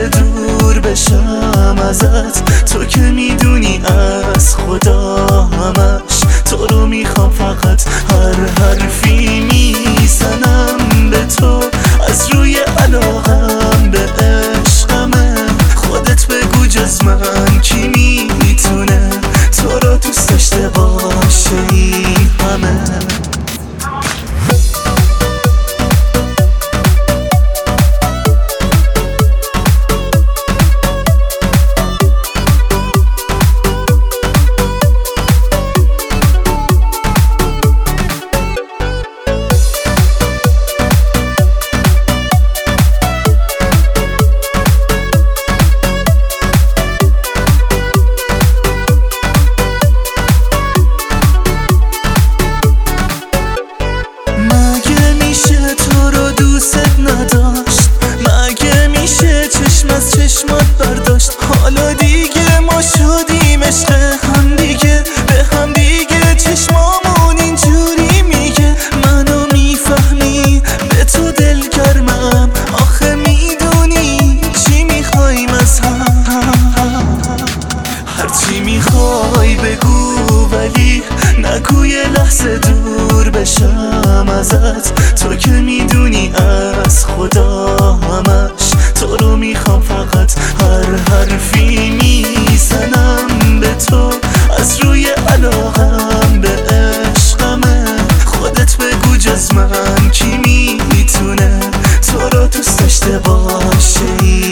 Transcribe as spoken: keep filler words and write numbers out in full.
دور بشم ازت، تو که میدونی از خدا همش تو رو میخوام فقط. هر حرفی میزنم به تو از روی علاقم به عشقمه. خودت بگو جز من کی میتونه تو رو دوست داشته باشه این همه. چشمات برداشت حالا دیگه ما شدیم عشق هم دیگه، به هم دیگه چشمامون اینجوری میگه. منو میفهمی به تو دل گرمم، آخه میدونی چی میخوایم از هم. هرچی میخوای بگو ولی نگو یه لحظه دور بشم ازت، تو که میدونی از خدا همش تو رو میخوام فقط. هر حرفی میزنم به تو از روی علاقم به عشقمه. خودت بگو جز من کی میتونه تو رو دوست داشته باشه.